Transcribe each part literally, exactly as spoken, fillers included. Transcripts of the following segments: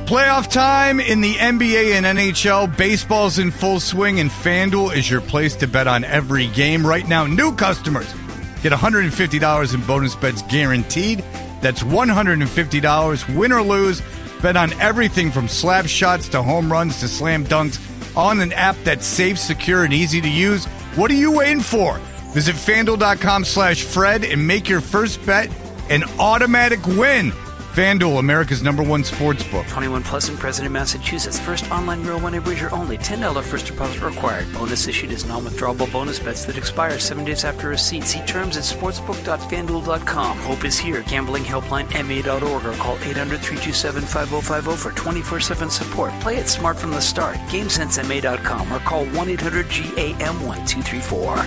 Playoff time in the N B A and N H L. Baseball's in full swing, and FanDuel is your place to bet on every game. Right now, new customers get one hundred fifty dollars in bonus bets guaranteed. That's one hundred fifty dollars, win or lose. Bet on everything from slap shots to home runs to slam dunks on an app that's safe, secure, and easy to use. What are you waiting for? Visit FanDuel.com slash Fred and make your first bet an automatic win. FanDuel, America's number one sports book. twenty-one plus in President, Massachusetts. First online real money wager only. ten dollars first deposit required. Bonus issued as non-withdrawable bonus bets that expire seven days after receipt. See terms at sportsbook dot fan duel dot com. Hope is here. Gambling helpline M A dot org or call eight hundred, three two seven, five oh five oh for twenty-four seven support. Play it smart from the start. game sense M A dot com or call one eight hundred G A M one two three four.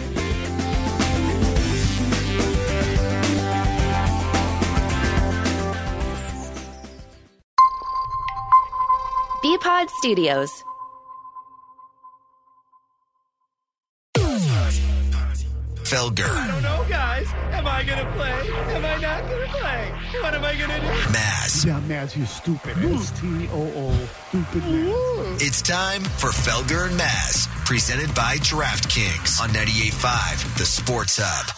B-Pod Studios. Felger. I don't know, guys. Am I going to play? Am I not going to play? What am I going to do? Maz. Yeah, Maz, you stupid. S T O O. Stupid Maz. It's time for Felger and Maz, presented by DraftKings on ninety-eight point five, the Sports Hub.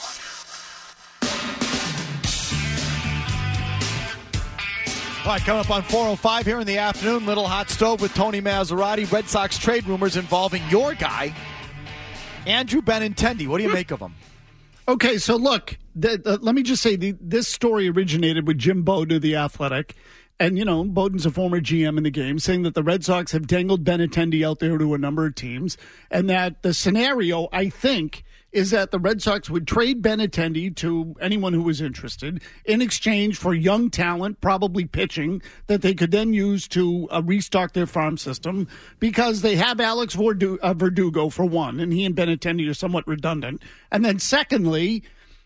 All right, coming up on four oh five here in the afternoon, Little Hot Stove with Tony Maserati. Red Sox trade rumors involving your guy, Andrew Benintendi. What do you make of him? Okay, so look, the, the, let me just say, the, this story originated with Jim Bowden of The Athletic. And, you know, Bowden's a former G M in the game, saying that the Red Sox have dangled Benintendi out there to a number of teams. And that the scenario, I think, is that the Red Sox would trade Benintendi to anyone who was interested in exchange for young talent, probably pitching, that they could then use to uh, restock their farm system, because they have Alex Verdu- uh, Verdugo, for one, and he and Benintendi are somewhat redundant. And then secondly,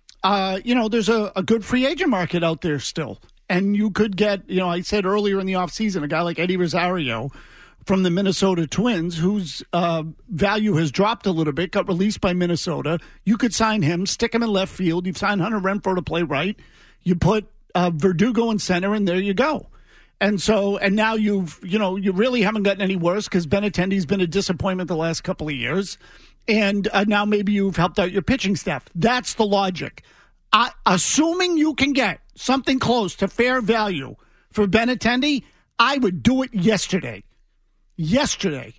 uh, you know, there's a, a good free agent market out there still. And you could get, you know, I said earlier in the offseason, a guy like Eddie Rosario from the Minnesota Twins, whose uh, value has dropped a little bit, got released by Minnesota. You could sign him, stick him in left field. You've signed Hunter Renfroe to play right. You put uh, Verdugo in center, and there you go. And so, and now you've, you know, you really haven't gotten any worse, because Benintendi's been a disappointment the last couple of years. And uh, now maybe you've helped out your pitching staff. That's the logic. Uh, assuming you can get something close to fair value for Benintendi, I would do it yesterday. Yesterday.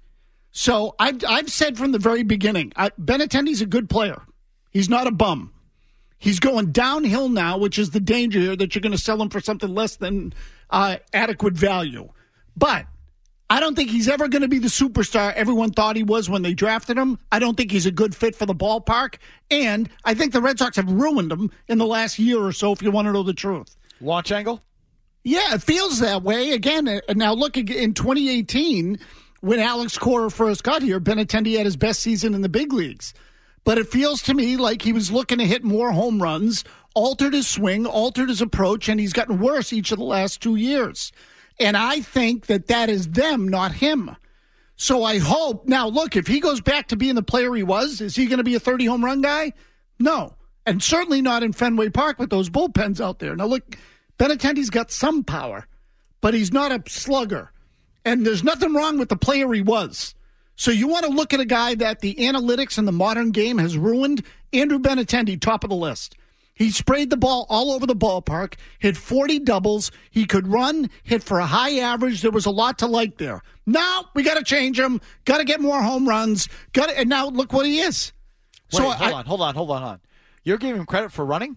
So I've, I've said from the very beginning, I, Benintendi's a good player. He's not a bum. He's going downhill now, which is the danger here, that you're going to sell him for something less than uh, adequate value. But I don't think he's ever going to be the superstar everyone thought he was when they drafted him. I don't think he's a good fit for the ballpark. And I think the Red Sox have ruined him in the last year or so, if you want to know the truth. Launch angle? Yeah, it feels that way. Again, now look, in twenty eighteen, when Alex Cora first got here, Benintendi had his best season in the big leagues. But it feels to me like he was looking to hit more home runs, altered his swing, altered his approach, and he's gotten worse each of the last two years. And I think that that is them, not him. So I hope, now look, if he goes back to being the player he was, is he going to be a thirty home run guy? No. And certainly not in Fenway Park with those bullpens out there. Now look, Benintendi's got some power, but he's not a slugger. And there's nothing wrong with the player he was. So you want to look at a guy that the analytics in the modern game has ruined? Andrew Benintendi, top of the list. He sprayed the ball all over the ballpark, hit forty doubles. He could run, hit for a high average. There was a lot to like there. Now we got to change him. Got to get more home runs. Got to, and now look what he is. Wait, so hold I, on, hold on, hold on, hold on. You're giving him credit for running?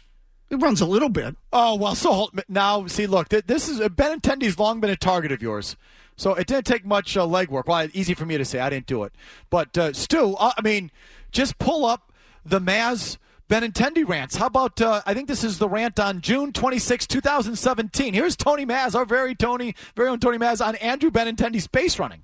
It runs a little bit. Oh, well, so now, see, look, this is Benintendi's long been a target of yours. So it didn't take much uh, legwork. Well, easy for me to say. I didn't do it. But, uh, Stu, uh, I mean, just pull up the Maz Benintendi rants. How about, uh, I think this is the rant on June twenty-sixth, twenty seventeen. Here's Tony Maz, our very Tony, very own Tony Maz, on Andrew Benintendi's base running.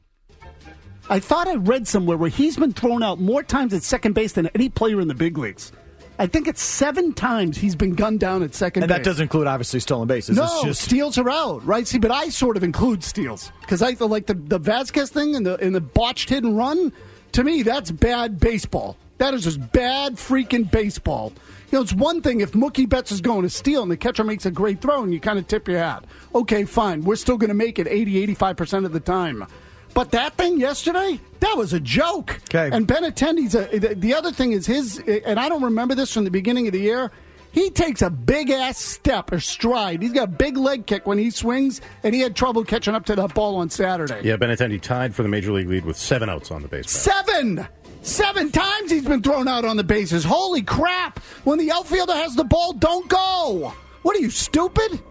I thought I read somewhere where he's been thrown out more times at second base than any player in the big leagues. I think it's seven times he's been gunned down at second and base. And that doesn't include, obviously, stolen bases. No, it's just... steals are out, right? See, but I sort of include steals. Because I feel like the, the Vasquez thing and the, and the botched hit and run, To me, that's bad baseball. That is just bad freaking baseball. You know, it's one thing if Mookie Betts is going to steal and the catcher makes a great throw and you kind of tip your hat. Okay, fine. We're still going to make it eighty, eighty-five percent of the time. But that thing yesterday, that was a joke. Okay. And Benintendi's, a, the, the other thing is his, and I don't remember this from the beginning of the year, he takes a big-ass step or stride. He's got a big leg kick when he swings, and he had trouble catching up to that ball on Saturday. Yeah, Benintendi tied for the Major League lead with seven outs on the base path. Seven! Seven times he's been thrown out on the bases. Holy crap! When the outfielder has the ball, don't go! What are you, stupid?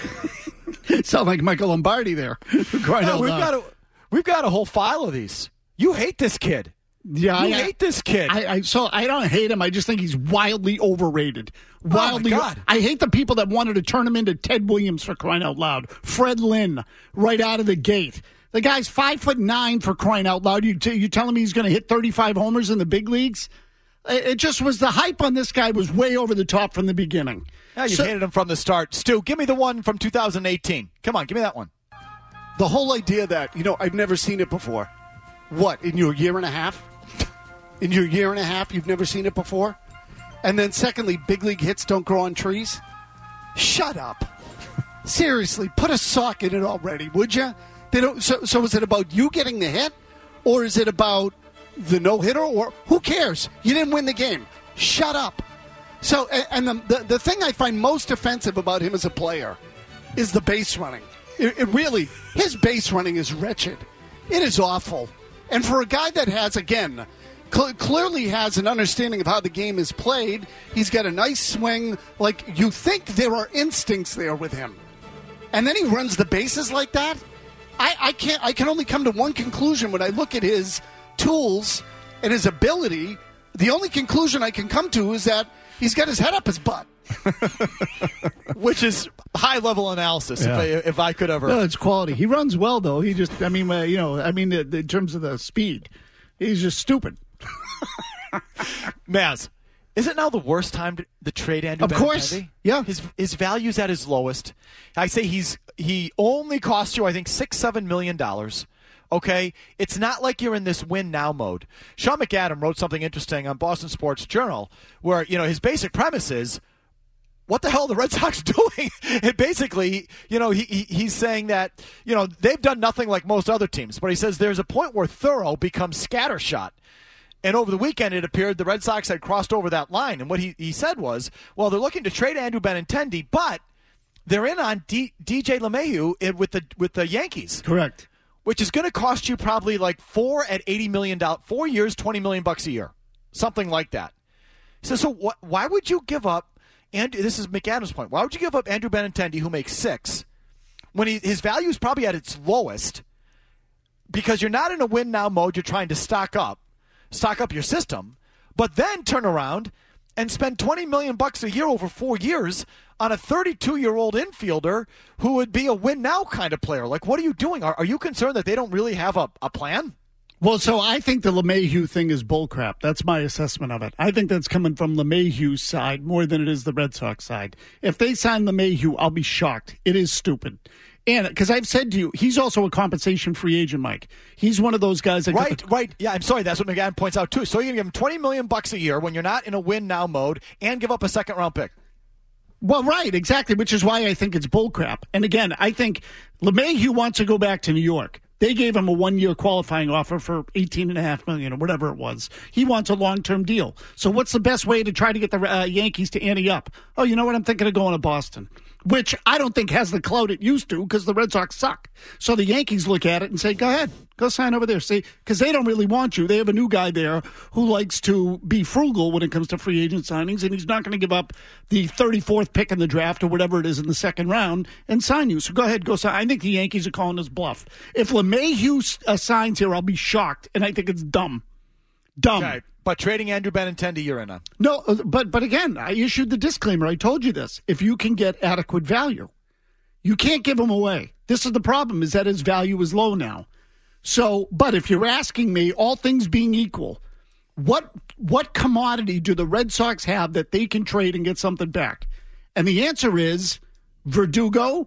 Sound like Michael Lombardi there. Crying No, out we've loud. got a we've got a whole file of these. You hate this kid. Yeah, You I hate this kid. I, I so I don't hate him. I just think he's wildly overrated. my Wildly. God. I hate the people that wanted to turn him into Ted Williams for crying out loud. Fred Lynn, right out of the gate. The guy's five foot nine for crying out loud. You t- you telling me he's going to hit thirty-five homers in the big leagues? It, it just was the hype on this guy was way over the top from the beginning. Yeah, you So- hated him from the start. Stu, give me the one from two thousand eighteen. Come on, give me that one. The whole idea that, you know, I've never seen it before. What, in your year and a half? In your year and a half, you've never seen it before? And then secondly, big league hits don't grow on trees? Shut up. Seriously, put a sock in it already, would you? They don't. So, so is it about you getting the hit? Or is it about the no-hitter? Or who cares? You didn't win the game. Shut up. So, and, and the, the, the thing I find most offensive about him as a player is the base running. It, it really, his base running is wretched. It is awful. And for a guy that has, again, cl- clearly has an understanding of how the game is played, he's got a nice swing. Like, you think there are instincts there with him. And then he runs the bases like that? I, I can't. I can only come to one conclusion when I look at his tools and his ability. The only conclusion I can come to is that he's got his head up his butt. Which is high-level analysis, Yeah. if, I, if I could ever. No, it's quality. He runs well, though. He just, I mean, uh, you know, I mean, uh, in terms of the speed, he's just stupid. Maz, is it now the worst time to the trade Andrew Of course. Benintendi? Yeah. His his value's at his lowest. I say he's he only cost you, I think, six, seven million dollars. Okay? It's not like you're in this win now mode. Sean McAdam wrote something interesting on Boston Sports Journal where, you know, his basic premise is, what the hell are the Red Sox doing? And basically, you know, he, he he's saying that, you know, they've done nothing like most other teams. But he says there's a point where thorough becomes scattershot. And over the weekend, it appeared the Red Sox had crossed over that line. And what he, he said was, well, they're looking to trade Andrew Benintendi, but they're in on D, D J LeMahieu with the with the Yankees. Correct. Which is going to cost you probably like four at eighty million dollars, four years, twenty million bucks a year, something like that. So, so what, why would you give up? And this is McAdams' point. Why would you give up Andrew Benintendi, who makes six, when he, his value is probably at its lowest? Because you're not in a win now mode. You're trying to stock up, stock up your system, but then turn around and spend twenty million bucks a year over four years on a thirty-two-year-old infielder who would be a win now kind of player. Like, what are you doing? Are, are you concerned that they don't really have a, a plan? Well, so I think the LeMahieu thing is bullcrap. That's my assessment of it. I think that's coming from LeMahieu's side more than it is the Red Sox side. If they sign LeMahieu, I'll be shocked. It is stupid. And because I've said to you, he's also a compensation free agent, Mike. He's one of those guys that Right, the- right. Yeah, I'm sorry. That's what McGann points out, too. So you're going to give him twenty million bucks a year when you're not in a win now mode and give up a second round pick. Well, right, exactly, which is why I think it's bullcrap. And again, I think LeMahieu wants to go back to New York. They gave him a one-year qualifying offer for eighteen and a half million dollars or whatever it was. He wants a long-term deal. So what's the best way to try to get the uh, Yankees to ante up? Oh, you know what? I'm thinking of going to Boston, which I don't think has the clout it used to because the Red Sox suck. So the Yankees look at it and say, go ahead, go sign over there. See, because they don't really want you. They have a new guy there who likes to be frugal when it comes to free agent signings, and he's not going to give up the thirty-fourth pick in the draft or whatever it is in the second round and sign you. So go ahead, go sign. I think the Yankees are calling this bluff. If LeMahieu uh, signs here, I'll be shocked, and I think it's dumb. Dumb. Okay. But trading Andrew Benintendi, you're in on. No, uh, but but again, I issued the disclaimer. I told you this. If you can get adequate value, you can't give him away. This is the problem, is that his value is low now. So, but if you're asking me, all things being equal, what what commodity do the Red Sox have that they can trade and get something back? And the answer is Verdugo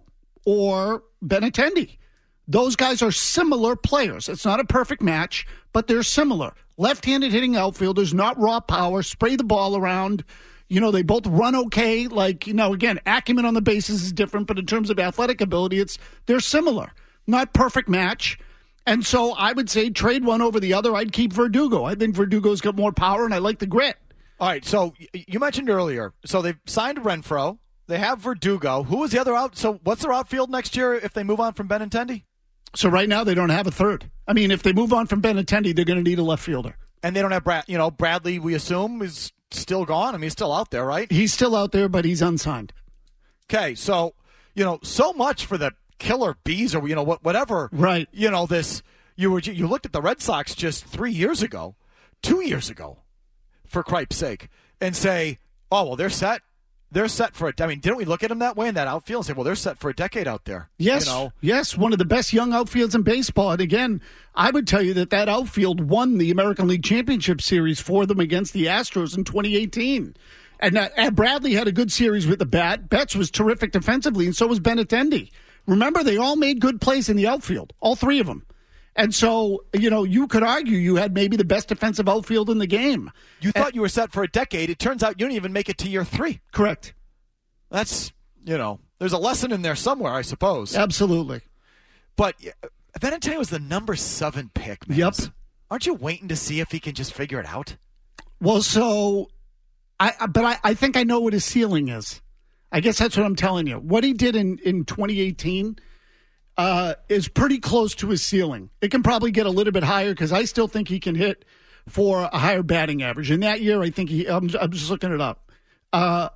or Benintendi. Those guys are similar players. It's not a perfect match, but they're similar. left-handed hitting outfielders, not raw power, spray the ball around. You know, they both run okay. Like, you know, again, acumen on the bases is different, but in terms of athletic ability, it's they're similar. Not perfect match. And so I would say trade one over the other. I'd keep Verdugo. I think Verdugo's got more power, and I like the grit. All right, so you mentioned earlier, so they've signed Renfroe. They have Verdugo. Who was the other out? So what's their outfield next year if they move on from Benintendi? So right now they don't have a third. I mean, if they move on from Benintendi, they're going to need a left fielder. And they don't have Brad. You know, Bradley, we assume, is still gone. I mean, he's still out there, right? He's still out there, but he's unsigned. Okay, so, you know, so much for the killer bees or, you know, whatever. Right. You know, this, you were you looked at the Red Sox just three years ago, two years ago, for cripe's sake, and say, oh, well, they're set. They're set for a, I mean, didn't we look at them that way in that outfield and say, well, they're set for a decade out there? Yes, you know? yes, one of the best young outfields in baseball. And again, I would tell you that that outfield won the American League Championship Series for them against the Astros in twenty eighteen. And uh, Bradley had a good series with the bat. Betts was terrific defensively, and so was Benintendi. Remember, they all made good plays in the outfield, all three of them. And so, you know, you could argue you had maybe the best defensive outfield in the game. You thought and, you were set for a decade. It turns out you didn't even make it to year three. Correct. That's, you know, there's a lesson in there somewhere, I suppose. Absolutely. But Benintendi was the number seven pick, man. Yep. Aren't you waiting to see if he can just figure it out? Well, so, I but I, I think I know what his ceiling is. I guess that's what I'm telling you. What he did in, in twenty eighteen uh, is pretty close to his ceiling. It can probably get a little bit higher because I still think he can hit for a higher batting average. In that year, I think he, I'm, I'm just looking it up. Uh,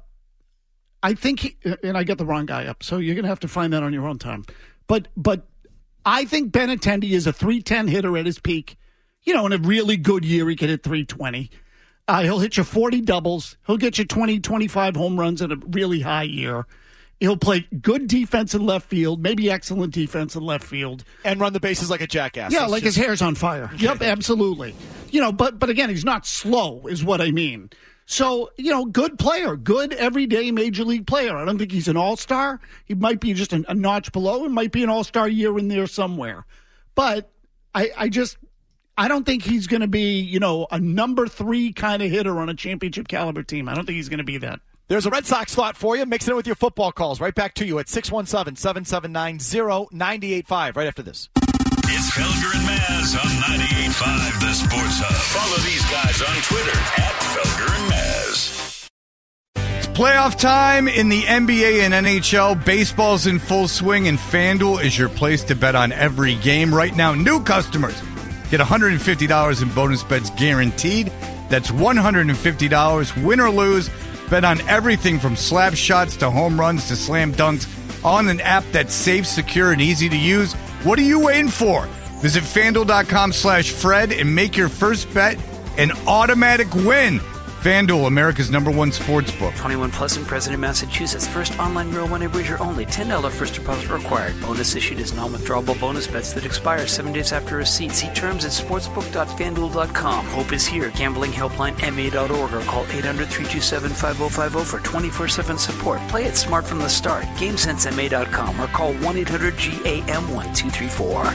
I think, he, and I got the wrong guy up, so you're going to have to find that on your own time. But but I think Benintendi is a three ten hitter at his peak. You know, in a really good year, he could hit three twenty. Uh, he'll hit you forty doubles. He'll get you twenty, twenty-five home runs in a really high year. He'll play good defense in left field, maybe excellent defense in left field. And run the bases like a jackass. Yeah, That's like just... his hair's on fire. Yep, absolutely. You know, but but again, he's not slow is what I mean. So, you know, good player, good everyday major league player. I don't think he's an all-star. He might be just a, a notch below. It might be an all-star year in there somewhere. But I, I just, I don't think he's going to be, you know, a number three kind of hitter on a championship caliber team. I don't think he's going to be that. There's a Red Sox slot for you. Mix it in with your football calls. Right back to you at six one seven, seven seven nine, zero nine eight five right after this. It's Felger and Maz on ninety-eight point five The Sports Hub. Follow these guys on Twitter at Felger and Maz. It's playoff time in the N B A and N H L. Baseball's in full swing, and FanDuel is your place to bet on every game. Right now, new customers get one hundred fifty dollars in bonus bets guaranteed. That's one hundred fifty dollars, win or lose. Bet on everything from slap shots to home runs to slam dunks on an app that's safe, secure, and easy to use. What are you waiting for? Visit FanDuel.com slash Fred and make your first bet an automatic win. FanDuel, America's number one sports book. twenty-one plus and present in Massachusetts. First online real money wager only. ten dollars first deposit required. Bonus issued as non-withdrawable bonus bets that expire seven days after receipt. See terms at sportsbook dot fan duel dot com. Hope is here. Gambling helpline M A dot org or call eight hundred, three two seven, five oh five oh for twenty-four seven support. Play it smart from the start. game sense M A dot com or call one eight hundred G A M one two three four.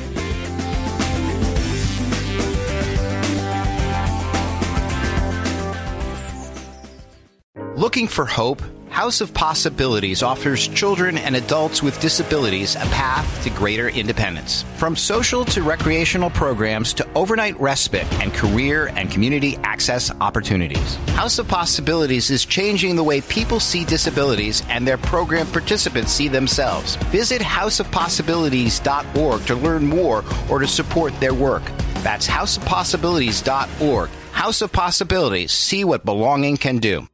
Looking for hope? House of Possibilities offers children and adults with disabilities a path to greater independence. From social to recreational programs to overnight respite and career and community access opportunities. House of Possibilities is changing the way people see disabilities and their program participants see themselves. Visit house of possibilities dot org to learn more or to support their work. That's house of possibilities dot org. House of Possibilities. See what belonging can do.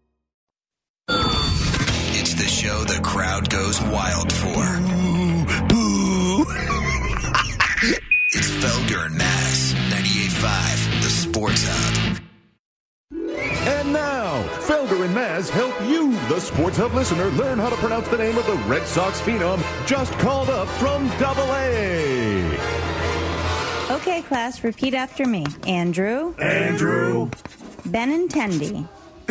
It's the show the crowd goes wild for. Boo! It's Felger and Maz, ninety-eight point five, the Sports Hub. And now, Felger and Maz help you, the Sports Hub listener, learn how to pronounce the name of the Red Sox phenom just called up from Double A. Okay, class, repeat after me. Andrew. Andrew. Benintendi.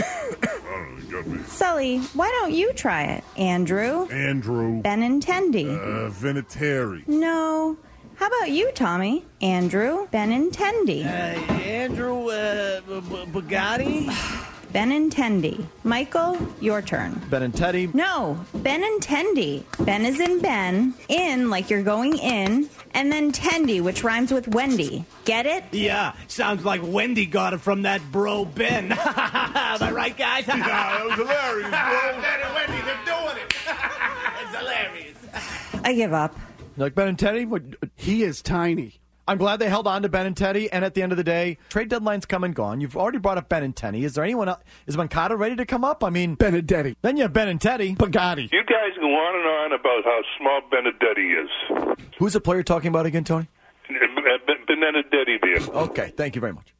Sully, why don't you try it? Andrew. Andrew. Benintendi. Uh, Vinatieri. No. How about you, Tommy? Andrew Benintendi. Uh, Andrew uh, B- B- Bugatti? Benintendi. Michael, your turn. Benintendi. No, Benintendi. Ben is in Ben, in like you're going in, and then Tendi, which rhymes with Wendy. Get it? Yeah, sounds like Wendy got it from that bro Ben. Am I right, guys? No, it was hilarious, bro. Ben and Wendy, they're doing it. It's hilarious. I give up. Like Benintendi? He is tiny. I'm glad they held on to Benintendi, and at the end of the day, trade deadline's come and gone. You've already brought up Benintendi. Is there anyone else? Is Moncada ready to come up? I mean, Benintendi. Then you have Benintendi. Bugatti. You guys go on and on about how small Benedetti is. Who's the player you're talking about again, Tony? Benedetti there. Okay, thank you very much.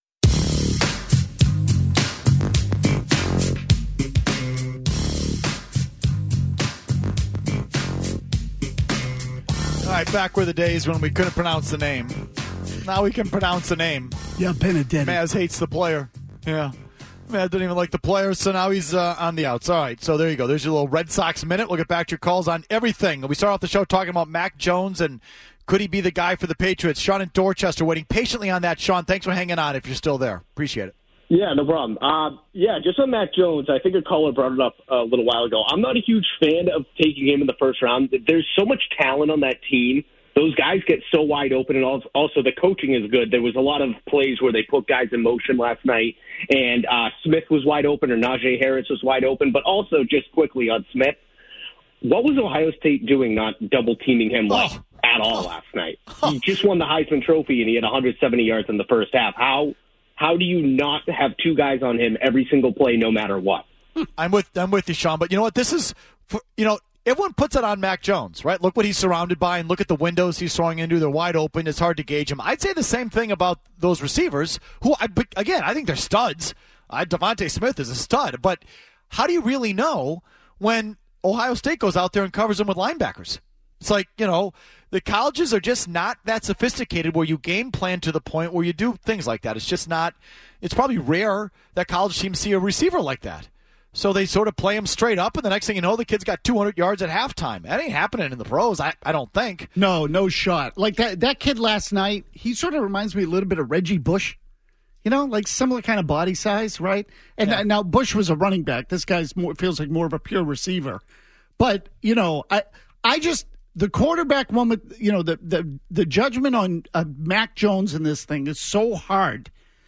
All right, back were the days when we couldn't pronounce the name. Now we can pronounce the name. Yeah, Benedetti. Maz hates the player. Yeah. Maz didn't even like the player, so now he's uh, on the outs. All right, so there you go. There's your little Red Sox minute. We'll get back to your calls on everything. We start off the show talking about Mac Jones and could he be the guy for the Patriots? Sean in Dorchester waiting patiently on that. Sean, thanks for hanging on if you're still there. Appreciate it. Yeah, no problem. Uh, yeah, just on Mac Jones, I think a caller brought it up a little while ago. I'm not a huge fan of taking him in the first round. There's so much talent on that team. Those guys get so wide open, and also the coaching is good. There was a lot of plays where they put guys in motion last night, and uh, Smith was wide open, or Najee Harris was wide open. But also, just quickly on Smith, what was Ohio State doing not double-teaming him like oh. at all last night? Oh. He just won the Heisman Trophy, and he had one hundred seventy yards in the first half. How... How do you not have two guys on him every single play, no matter what? I'm with I'm with you, Sean. But you know what? This is, for, you know, everyone puts it on Mac Jones, right? Look what he's surrounded by, and look at the windows he's throwing into. They're wide open. It's hard to gauge him. I'd say the same thing about those receivers, who, I, again, I think they're studs. I, Devontae Smith is a stud. But how do you really know when Ohio State goes out there and covers them with linebackers? It's like, you know, the colleges are just not that sophisticated where you game plan to the point where you do things like that. It's just not – it's probably rare that college teams see a receiver like that. So they sort of play him straight up, and the next thing you know, the kid's got two hundred yards at halftime. That ain't happening in the pros, I, I don't think. No, no shot. Like that, that kid last night, he sort of reminds me a little bit of Reggie Bush. You know, like similar kind of body size, right? And yeah. Now Bush was a running back. This guy's more feels like more of a pure receiver. But, you know, I I just – the quarterback one with, you know, the, the, the judgment on uh, Mac Jones in this thing is so hard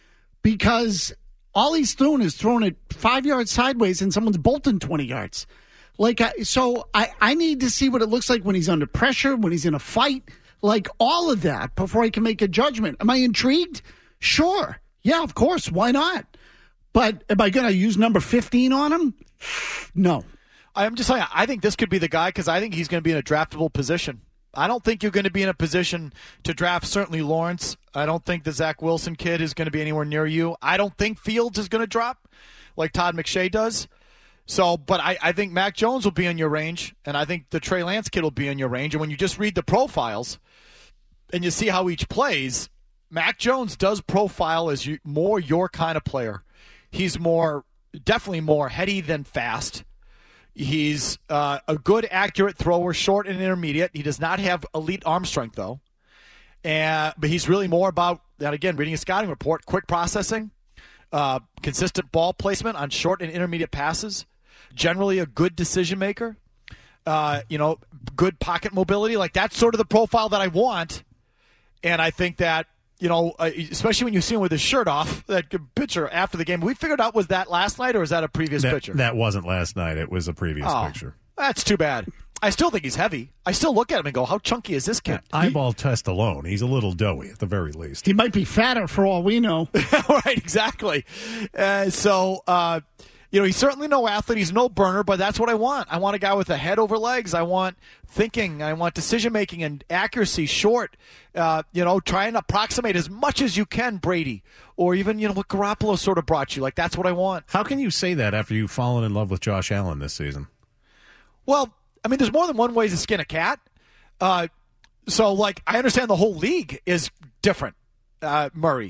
because all he's doing is throwing it five yards sideways and someone's bolting twenty yards. Like, I, so I, I need to see what it looks like when he's under pressure, when he's in a fight, like all of that before I can make a judgment. Am I intrigued? Sure. Yeah, of course. Why not? But am I going to use number fifteen on him? No. I'm just saying, I think this could be the guy because I think he's going to be in a draftable position. I don't think you're going to be in a position to draft certainly Lawrence. I don't think the Zach Wilson kid is going to be anywhere near you. I don't think Fields is going to drop like Todd McShay does. So, but I, I think Mac Jones will be in your range, and I think the Trey Lance kid will be in your range. And when you just read the profiles and you see how each plays, Mac Jones does profile as you, more your kind of player. He's more, definitely more heady than fast. He's uh, a good, accurate thrower, short and intermediate. He does not have elite arm strength, though. And, but he's really more about, that again, reading a scouting report, quick processing, uh, consistent ball placement on short and intermediate passes, generally a good decision maker, uh, you know, good pocket mobility. Like, that's sort of the profile that I want. And I think that, you know, uh, especially when you see him with his shirt off, that picture after the game. We figured out, was that last night or was that a previous that, picture? That wasn't last night. It was a previous oh, picture. That's too bad. I still think he's heavy. I still look at him and go, how chunky is this kid? Yeah, eyeball he, test alone, he's a little doughy at the very least. He might be fatter for all we know. Right, exactly. Uh, so, uh, you know, he's certainly no athlete. He's no burner, but that's what I want. I want a guy with a head over legs. I want thinking. I want decision-making and accuracy, short. Uh, you know, try and approximate as much as you can, Brady. Or even, you know, what Garoppolo sort of brought you. Like, that's what I want. How can you say that after you've fallen in love with Josh Allen this season? Well, I mean, there's more than one way to skin a cat. Uh, so, like, I understand the whole league is different, uh, Murray.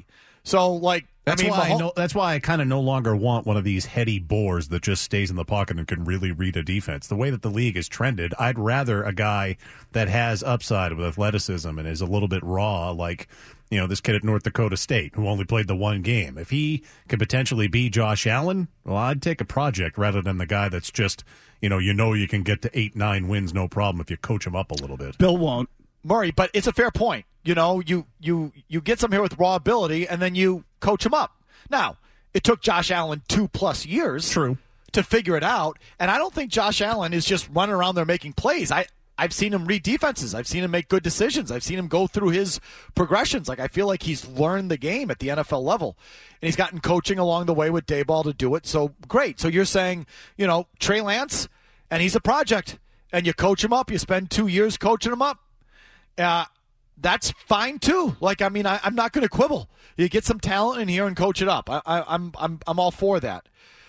So, like, That's I mean, why I Mahom- no, that's why I kind of no longer want one of these heady bores that just stays in the pocket and can really read a defense. The way that the league is trended, I'd rather a guy that has upside with athleticism and is a little bit raw, like, you know, this kid at North Dakota State who only played the one game. If he could potentially be Josh Allen, well, I'd take a project rather than the guy that's just, you know, you know you can get to eight, nine wins, no problem if you coach him up a little bit. Bill won't. Murray, but it's a fair point. You know, you you you get some here with raw ability, and then you coach him up. Now, it took Josh Allen two plus years True. to figure it out, and I don't think Josh Allen is just running around there making plays. I, I've seen him read defenses. I've seen him make good decisions. I've seen him go through his progressions. Like, I feel like he's learned the game at the N F L level, and he's gotten coaching along the way with Daboll to do it, so great. So you're saying, you know, Trey Lance, and he's a project, and you coach him up, you spend two years coaching him up. Uh, that's fine too. Like, I mean, I, I'm not going to quibble. You get some talent in here and coach it up. I, I, I'm, I'm, I'm all for that.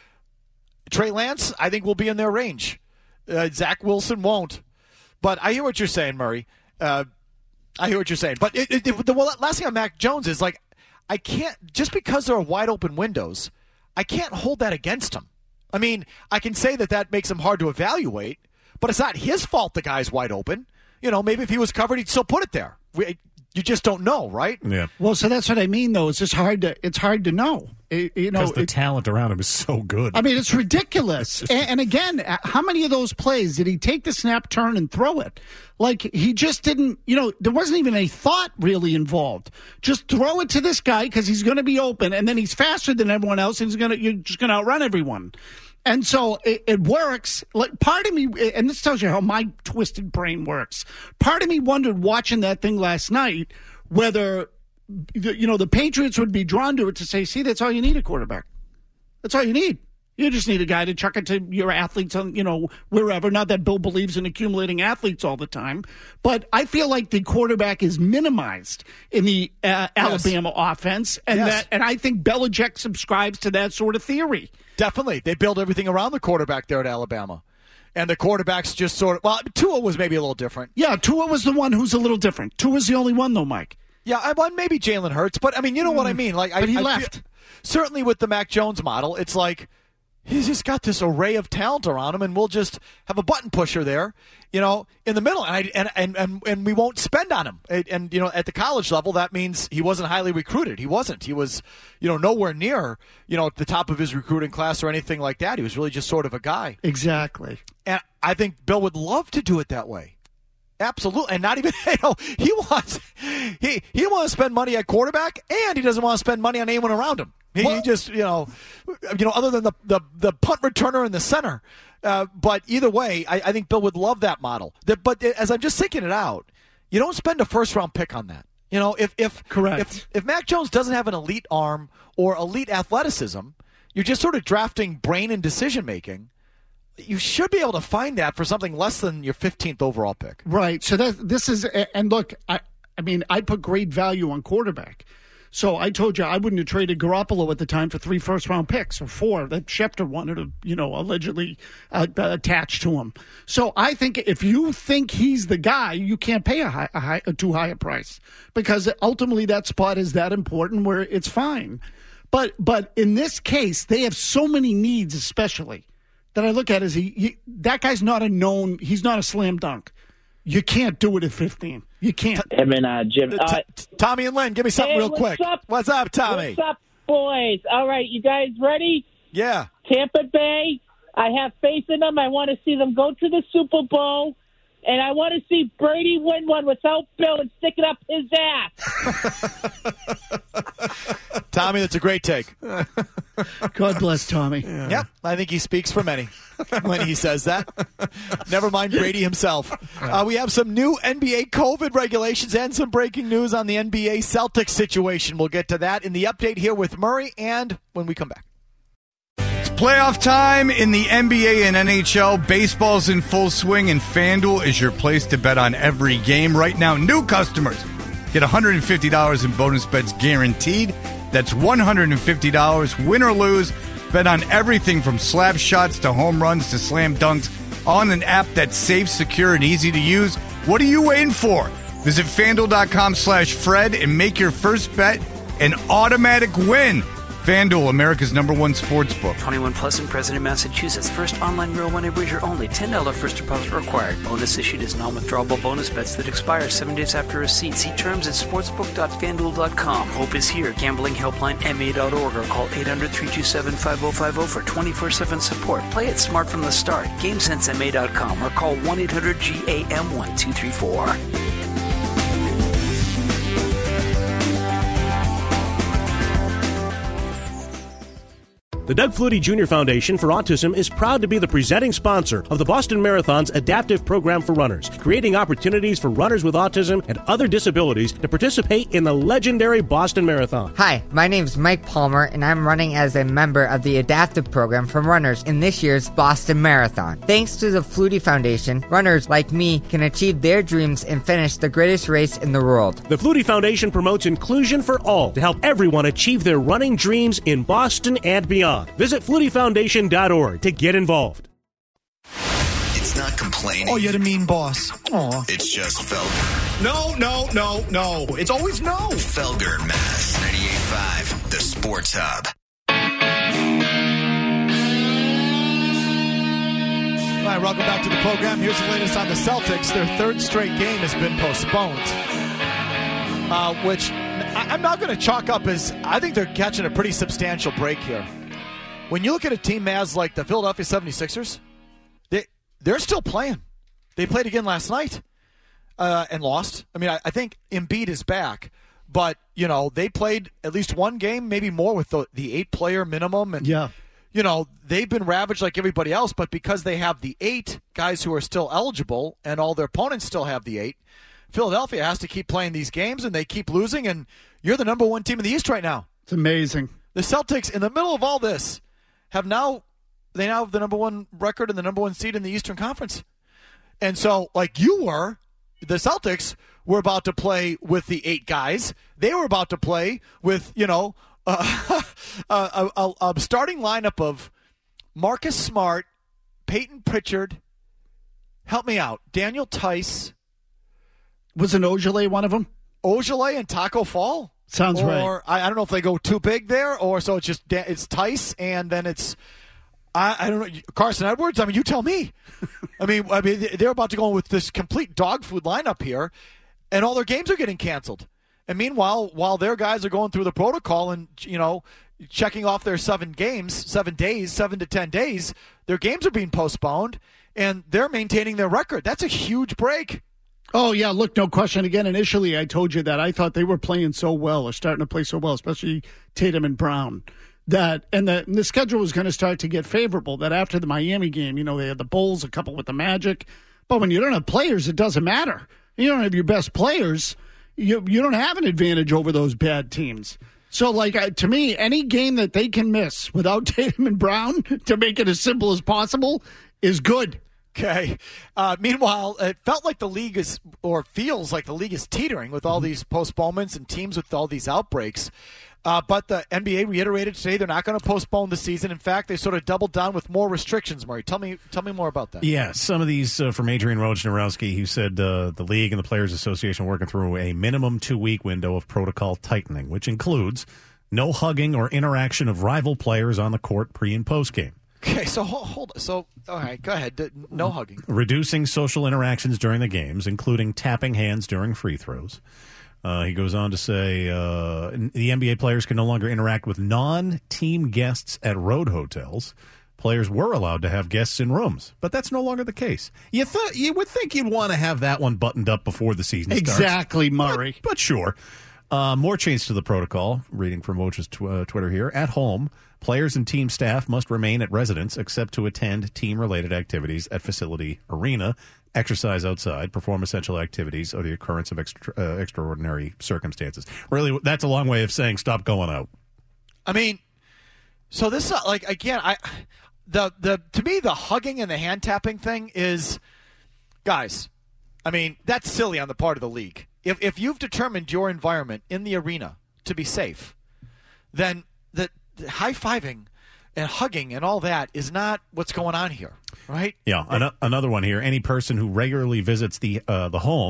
Trey Lance, I think, will be in their range. Uh, Zach Wilson won't. But I hear what you're saying, Murray. Uh, I hear what you're saying. But it, it, it, the last thing on Mac Jones is, like, I can't, just because there are wide open windows, I can't hold that against him. I mean, I can say that that makes him hard to evaluate, but it's not his fault the guy's wide open. You know, maybe if he was covered, he'd still put it there. We, you just don't know, right? Yeah. Well, so that's what I mean, though. It's just hard to it's hard to know. It, you know, because the it, talent around him is so good. I mean, it's ridiculous. and, and again, how many of those plays did he take the snap, turn, and throw it? Like, he just didn't. You know, there wasn't even a thought really involved. Just throw it to this guy because he's going to be open, and then he's faster than everyone else, and he's going to you're just going to outrun everyone. And so it, it works. Like, part of me, and this tells you how my twisted brain works. Part of me wondered watching that thing last night whether, you know, the Patriots would be drawn to it to say, see, that's all you need, a quarterback. That's all you need. You just need a guy to chuck it to your athletes on, you know, wherever. Not that Bill believes in accumulating athletes all the time, but I feel like the quarterback is minimized in the uh, Alabama yes. offense, and yes. that, and I think Belichick subscribes to that sort of theory. Definitely. They build everything around the quarterback there at Alabama. And the quarterback's just sort of, well, Tua was maybe a little different. Yeah, Tua was the one who's a little different. Tua's the only one, though, Mike. Yeah, I won maybe Jalen Hurts, but I mean, you know mm, what I mean. Like, but I, he I left. Feel, certainly with the Mac Jones model, it's like he's just got this array of talent around him, and we'll just have a button pusher there, you know, in the middle, and I, and, and and and we won't spend on him. And, and you know, at the college level, that means he wasn't highly recruited. He wasn't. He was, you know, nowhere near, you know, at the top of his recruiting class or anything like that. He was really just sort of a guy. Exactly. And I think Bill would love to do it that way. Absolutely. And not even, you know, he wants he he wants to spend money at quarterback, and he doesn't want to spend money on anyone around him. He, he just, you know, you know, other than the the, the punt returner in the center. Uh, but either way, I, I think Bill would love that model. That, but as I'm just thinking it out, you don't spend a first round pick on that. You know, if if correct if, if Mac Jones doesn't have an elite arm or elite athleticism, you're just sort of drafting brain and decision making. You should be able to find that for something less than your fifteenth overall pick. Right. So that this is, and look, I, I mean, I put great value on quarterback. So I told you I wouldn't have traded Garoppolo at the time for three first-round picks or four that Schefter wanted to, you know, allegedly uh, attach to him. So I think if you think he's the guy, you can't pay a, high, a, high, a too high a price, because ultimately that spot is that important where it's fine. But but in this case, they have so many needs, especially, that I look at as he, he that guy's not a known, he's not a slam dunk. You can't do it at fifteen. You can't. Him and uh, Jim. Uh, Tommy and Lynn, give me something hey, real what's quick. Up? What's up, Tommy? What's up, boys? All right, you guys ready? Yeah. Tampa Bay, I have faith in them. I want to see them go to the Super Bowl, and I want to see Brady win one without Bill and stick it up his ass. Tommy, that's a great take. God bless Tommy. Yeah. Yep, I think he speaks for many when he says that. Never mind Brady himself. Uh, we have some new N B A COVID regulations and some breaking news on the N B A Celtics situation. We'll get to that in the update here with Murray and when we come back. It's playoff time in the N B A and N H L. Baseball's in full swing, and FanDuel is your place to bet on every game. Right now, new customers get one hundred fifty dollars in bonus bets guaranteed. That's one hundred fifty dollars, win or lose. Bet on everything from slap shots to home runs to slam dunks on an app that's safe, secure, and easy to use. What are you waiting for? Visit FanDuel.com slash Fred and make your first bet an automatic win. FanDuel, America's number one sports book. twenty-one plus and present in Massachusetts. First online real money wager only. ten dollars first deposit required. Bonus issued as non-withdrawable bonus bets that expire seven days after receipt. See terms at sportsbook dot fan duel dot com. Hope is here. Gambling helpline M A dot org or call eight hundred, three two seven, five oh five oh for twenty-four seven support. Play it smart from the start. game sense M A dot com or call one eight hundred G A M one two three four. The Doug Flutie Junior Foundation for Autism is proud to be the presenting sponsor of the Boston Marathon's adaptive program for runners, creating opportunities for runners with autism and other disabilities to participate in the legendary Boston Marathon. Hi, my name's Mike Palmer, and I'm running as a member of the adaptive program for runners in this year's Boston Marathon. Thanks to the Flutie Foundation, runners like me can achieve their dreams and finish the greatest race in the world. The Flutie Foundation promotes inclusion for all to help everyone achieve their running dreams in Boston and beyond. Visit flutie foundation dot org to get involved. It's not complaining. Oh, you're the mean boss. Aw. It's just Felger. No, no, no, no. It's always no. Felger and Mass, ninety-eight point five, the Sports Hub. All right, welcome back to the program. Here's the latest on the Celtics. Their third straight game has been postponed, uh, which I- I'm not going to chalk up as I think they're catching a pretty substantial break here. When you look at a team, Maz, like the Philadelphia seventy-sixers, they, they're still playing. They played again last night uh, and lost. I mean, I, I think Embiid is back, but, you know, they played at least one game, maybe more with the, the eight-player minimum. And, yeah. you know, they've been ravaged like everybody else, but because they have the eight guys who are still eligible and all their opponents still have the eight, Philadelphia has to keep playing these games, and they keep losing, and you're the number one team in the East right now. It's amazing. The Celtics, in the middle of all this, have now they now have the number one record and the number one seed in the Eastern Conference. And so, like you were, the Celtics were about to play with the eight guys. They were about to play with, you know, uh, a, a, a starting lineup of Marcus Smart, Peyton Pritchard, help me out, Daniel Tice. Was an Ojale one of them? Ojale and Taco Fall? Sounds or, right. Or I, I don't know if they go too big there, or so it's just it's Tice, and then it's I, I don't know Carson Edwards. I mean, you tell me. I mean, I mean they're about to go with this complete dog food lineup here, and all their games are getting canceled. And meanwhile, while their guys are going through the protocol and you know checking off their seven games, seven days, seven to ten days, their games are being postponed, and they're maintaining their record. That's a huge break. Oh, yeah, look, no question. Again, initially I told you that I thought they were playing so well or starting to play so well, especially Tatum and Brown, that and the, and the schedule was going to start to get favorable, that after the Miami game, you know, they had the Bulls, a couple with the Magic. But when you don't have players, it doesn't matter. You don't have your best players, you, you don't have an advantage over those bad teams. So, like, uh, to me, any game that they can miss without Tatum and Brown to make it as simple as possible is good. Okay. Uh, meanwhile, it felt like the league is, or feels like the league is teetering with all these postponements and teams with all these outbreaks. Uh, but the N B A reiterated today they're not going to postpone the season. In fact, they sort of doubled down with more restrictions. Murray, tell me, tell me more about that. Yeah, some of these uh, from Adrian Wojnarowski, who said uh, the league and the Players Association are working through a minimum two-week window of protocol tightening, which includes no hugging or interaction of rival players on the court pre and post game. Okay, so hold, hold so all right, go ahead. No hugging. Reducing social interactions during the games, including tapping hands during free throws. Uh, he goes on to say uh, the N B A players can no longer interact with non-team guests at road hotels. Players were allowed to have guests in rooms, but that's no longer the case. You th- you would think you'd want to have that one buttoned up before the season starts. Exactly, Murray. But, but sure. Uh, more change to the protocol, reading from Woj's tw- uh, Twitter here. At home, players and team staff must remain at residence except to attend team-related activities at facility arena, exercise outside, perform essential activities, or the occurrence of extra, uh, extraordinary circumstances. Really, that's a long way of saying stop going out. I mean, so this is like, again, I the the to me, the hugging and the hand-tapping thing is, guys, I mean, that's silly on the part of the league. If if you've determined your environment in the arena to be safe, then the, the high-fiving and hugging and all that is not what's going on here, right? Yeah, an- another one here. Any person who regularly visits the uh, the home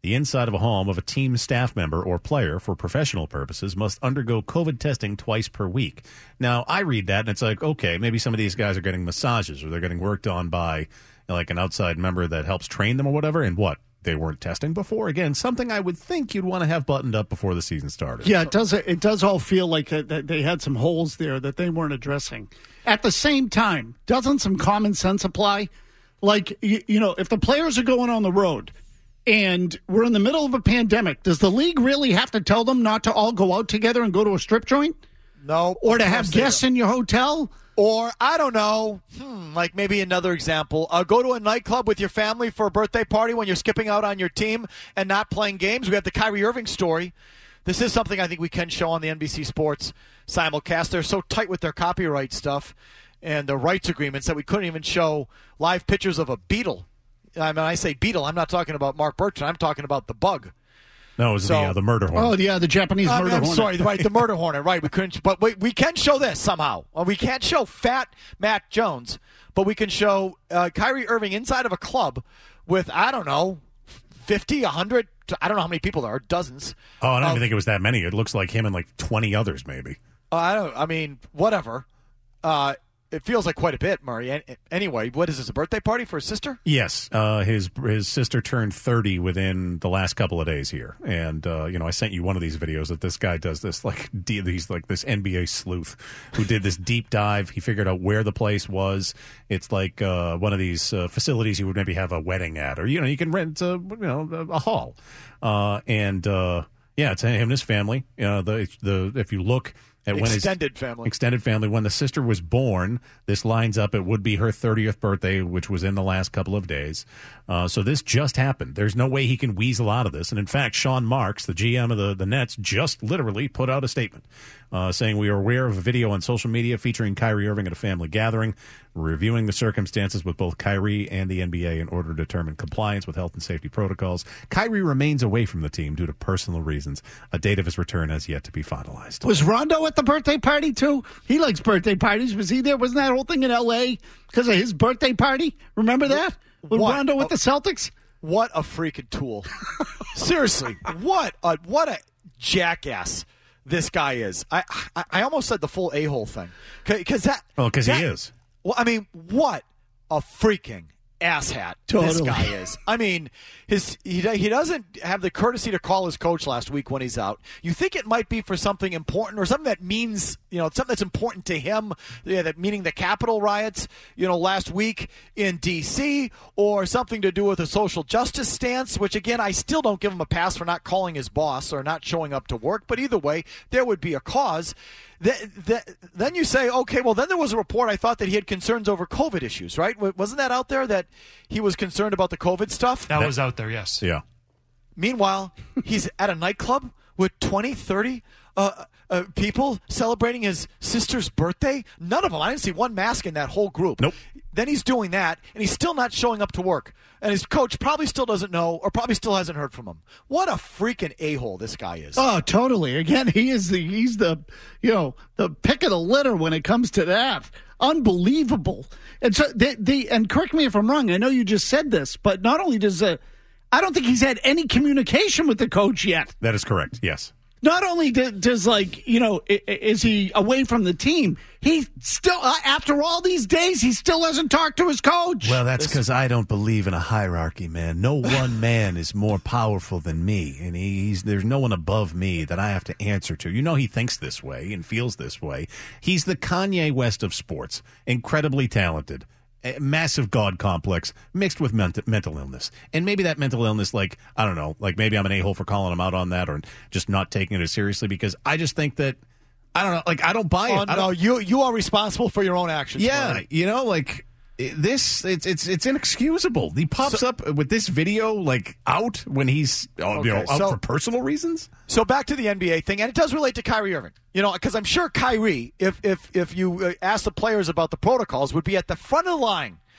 The inside of a home of a team staff member or player for professional purposes must undergo COVID testing twice per week. Now, I read that, and it's like, okay, maybe some of these guys are getting massages or they're getting worked on by you know, like an outside member that helps train them or whatever, and what? They weren't testing before. Again, something I would think you'd want to have buttoned up before the season started. Yeah, it does. It does all feel like that they had some holes there that they weren't addressing. At the same time, doesn't some common sense apply? Like, you, you know, if the players are going on the road and we're in the middle of a pandemic, does the league really have to tell them not to all go out together and go to a strip joint? No. Or to have guests in your hotel? Or, I don't know, hmm, like maybe another example. Uh, go to a nightclub with your family for a birthday party when you're skipping out on your team and not playing games. We have the Kyrie Irving story. This is something I think we can show on the N B C Sports simulcast. They're so tight with their copyright stuff and their rights agreements that we couldn't even show live pictures of a beetle. I mean, I say beetle, I'm not talking about Mark Bertrand. I'm talking about the bug. No, it was So- the, uh, the murder hornet. Oh, yeah, the Japanese I murder mean, I'm hornet. sorry, right, the murder hornet, right. We couldn't, but we, we can show this somehow. Well, we can't show fat Matt Jones, but we can show uh, Kyrie Irving inside of a club with, I don't know, fifty, one hundred, I don't know how many people there are, dozens. Oh, I don't of- even think it was that many. It looks like him and like twenty others, maybe. Uh, I don't. I mean, whatever. Uh, it feels like quite a bit, Murray. An- Anyway, what is this? A birthday party for his sister? Yes, uh, his his sister turned thirty within the last couple of days here, and uh, you know I sent you one of these videos that this guy does this like de- he's like this N B A sleuth who did this deep dive. He figured out where the place was. It's like uh, one of these uh, facilities you would maybe have a wedding at, or you know you can rent a, you know a, a hall, uh, and uh, yeah, it's him and his family. You know the the if you look. At when his Extended family. Extended family. When the sister was born, this lines up. It would be her thirtieth birthday, which was in the last couple of days. Uh, so this just happened. There's no way he can weasel out of this. And in fact, Sean Marks, the G M of the, the Nets, just literally put out a statement uh, saying, we are aware of a video on social media featuring Kyrie Irving at a family gathering. We're reviewing the circumstances with both Kyrie and the N B A in order to determine compliance with health and safety protocols. Kyrie remains away from the team due to personal reasons. A date of his return has yet to be finalized. Was Rondo at the birthday party, too? He likes birthday parties. Was he there? Wasn't that whole thing in L A because of his birthday party? Remember that? With What? Rondo with Oh. the Celtics? What a freaking tool! Seriously, what a what a jackass this guy is. I I, I almost said the full a hole thing because that. Well, because he that- is. Well, I mean, what a freaking asshat this Totally. guy is. I mean, his he he doesn't have the courtesy to call his coach last week when he's out. You think it might be for something important or something that means, you know, something that's important to him, yeah, that meaning the Capitol riots, you know, last week in D C, or something to do with a social justice stance, which again, I still don't give him a pass for not calling his boss or not showing up to work, but either way, there would be a cause. Th- th- then you say, okay, well, then there was a report. I thought that he had concerns over COVID issues, right? W- Wasn't that out there that he was concerned about the COVID stuff? That was out there, yes. Yeah. Meanwhile, he's at a nightclub with twenty, thirty uh, uh, people celebrating his sister's birthday. None of them. I didn't see one mask in that whole group. Nope. Then he's doing that, and he's still not showing up to work. And his coach probably still doesn't know or probably still hasn't heard from him. What a freaking a-hole this guy is. Oh, totally. Again, he is the he's the you know the pick of the litter when it comes to that. Unbelievable. And so the the and correct me if I'm wrong. I know you just said this, but not only does uh, I don't think he's had any communication with the coach yet. That is correct. Yes. Not only do, does like you know i- i- is he away from the team, he still uh, after all these days he still hasn't talked to his coach. Well, that's because I don't believe in a hierarchy, man. No one man is more powerful than me, and he's there's no one above me that I have to answer to. You know, he thinks this way and feels this way. He's the Kanye West of sports, incredibly talented. A massive God complex mixed with ment- mental illness. And maybe that mental illness, like, I don't know, like maybe I'm an a-hole for calling him out on that or just not taking it as seriously because I just think that, I don't know, like, I don't buy it. Oh, I no, don't, you you are responsible for your own actions. yeah, Murray. you know, like, i- this, it's it's it's inexcusable. He pops up with this video, like, out when he's, uh, you know, Okay, out so- for personal reasons? So back to the N B A thing, and it does relate to Kyrie Irving. You know, because I'm sure Kyrie, if if if you uh, ask the players about the protocols, would be at the front of the line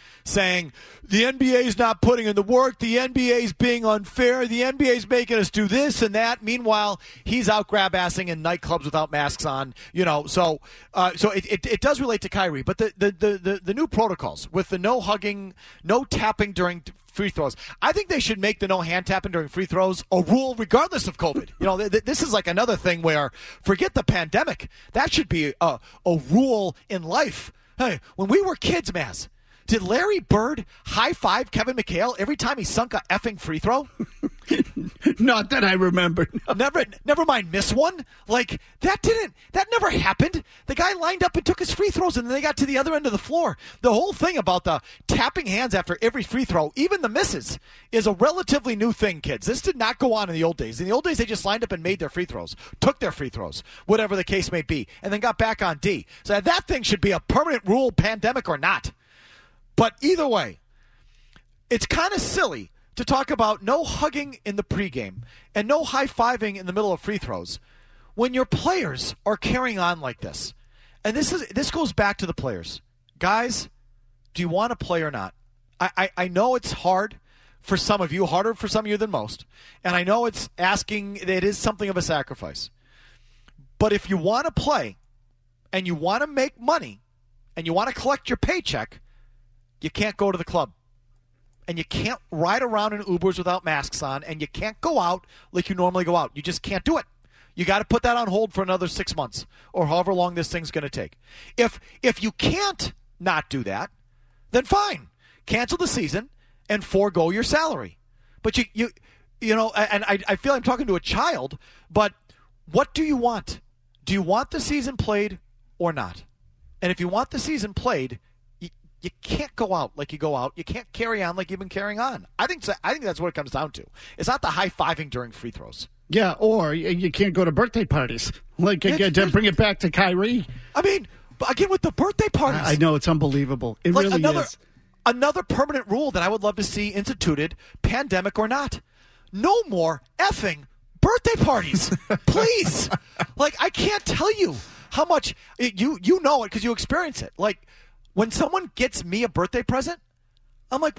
saying the N B A is not putting in the work, the N B A is being unfair, the N B A is making us do this and that. Meanwhile, he's out grab-assing in nightclubs without masks on. You know, so uh, so it, it, it does relate to Kyrie. But the, the, the, the, the new protocols with the no hugging, no tapping during free throws, I think they should make the no hand tapping during free throws a rule regardless of COVID. You know, th- th- this is like another thing where forget the pandemic. That should be a, a rule in life. Hey, when we were kids, Maz, did Larry Bird high-five Kevin McHale every time he sunk a effing free throw? Not that I remember. No. Never, never mind miss one. Like, that didn't, that never happened. The guy lined up and took his free throws, and then they got to the other end of the floor. The whole thing about the tapping hands after every free throw, even the misses, is a relatively new thing, kids. This did not go on in the old days. In the old days, they just lined up and made their free throws, took their free throws, whatever the case may be, and then got back on D. So that thing should be a permanent rule, pandemic or not. But either way, it's kind of silly to talk about no hugging in the pregame and no high-fiving in the middle of free throws when your players are carrying on like this. And this is this goes back to the players. Guys, do you want to play or not? I, I, I know it's hard for some of you, harder for some of you than most. And I know it's asking, it is something of a sacrifice. But if you want to play and you want to make money and you want to collect your paycheck, you can't go to the club. And you can't ride around in Ubers without masks on, and you can't go out like you normally go out. You just can't do it. You got to put that on hold for another six months or however long this thing's going to take. If if you can't not do that, then fine. Cancel the season and forego your salary. But you you you know, and I I feel I'm talking to a child, but what do you want? Do you want the season played or not? And if you want the season played, you can't go out like you go out. You can't carry on like you've been carrying on. I think so, I think that's what it comes down to. It's not the high-fiving during free throws. Yeah, or you can't go to birthday parties. Like, yeah, again, to bring it back to Kyrie. I mean, again, with the birthday parties. I know, it's unbelievable. It like really another, is. Another permanent rule that I would love to see instituted, pandemic or not. No more effing birthday parties. Please. Like, I can't tell you how much, it, you, you know it because you experience it. Like, when someone gets me a birthday present, I'm like,